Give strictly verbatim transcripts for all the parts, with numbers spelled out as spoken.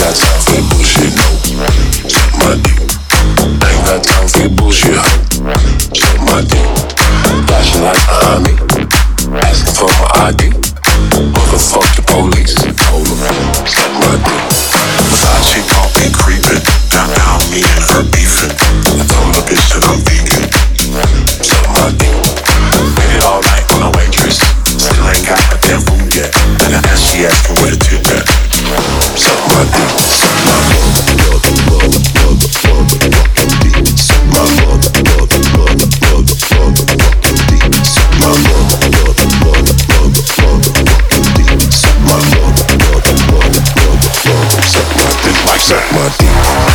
got time for your bullshit, no. Suck my dick. I ain't got time for your bullshit, ho. Suck my dick. Flashing lights behind me, asking for my I D. Motherfuck the police. Hold up, suck my dick. Versace gon' be creeping, down down me and her beefing. I told her bitch that I'm vegan. Suck my dick. Waited all night on a waitress, still ain't got my damn food yet. And I asked, she asking where the tip at. Suck my dick, suck my mother, mother, mother, mother, motherfucking dick. Suck my mother, mother, mother, mother, motherfucking dick. Suck my mother, mother, mother, mother, motherfucking dick. Suck my mother, mother, mother, mother, mother. Suck my dick like suck my dick.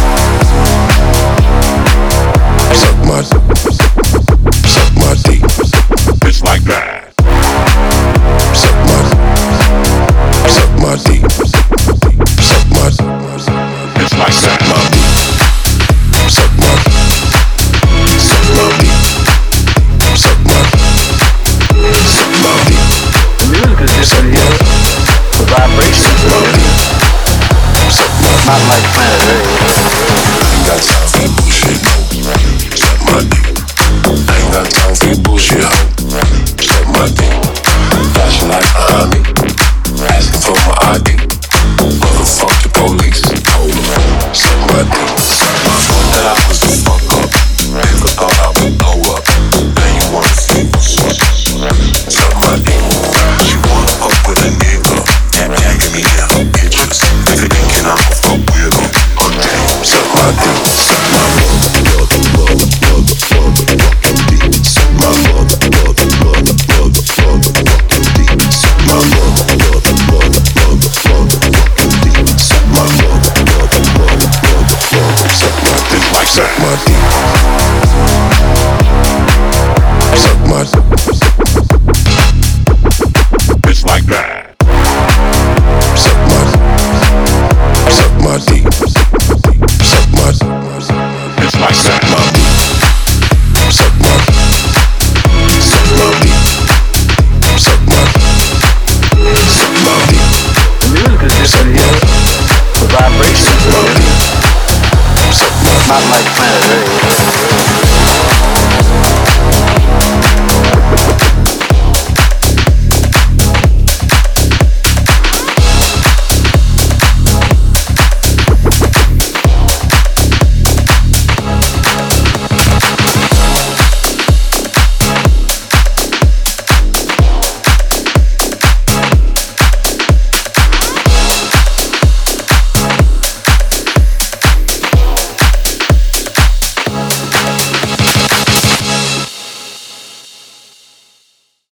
Suck my, suck my dick. It's like that. Suck my, suck my dick. Suck my, it's like suck my dick. Suck my, suck my dick. Suck my, suck my dick. The music is just in here. The vibrations are here. Suck my, not like Planet Earth. I ain't got time for your bullshit, no. Suck my dick. I ain't got time for your bullshit, ho. Suck my dick. Flashing lights behind me, asking for my I D. Motherfuck the police. Hold up, suck my dick. My fault that I was the fuck up. Never thought I would blow up. Now you wanna see what's up. Suck my dick. She wanna fuck with a nigga, tap tagging me in her pictures. Nigga thinking I'm a fuck with her. Okay, suck my dick. Suck my mother, mother, mother, mother, motherfucking dick. Suck my mother, mother, mother, mother, motherfucking dick. Suck my mother, mother, mother, mother, motherfucking dick. Suck my mother, mother, mother, mother, mother. Suck my dick like suck my dick. Suck my, it's like that. Suck my, suck my dick. Suck my, it's like suck my dick. Suck my, suck my dick. Suck my, suck my dick. The music is just in here. The vibrations are here. Suck my, not like Planet Earth.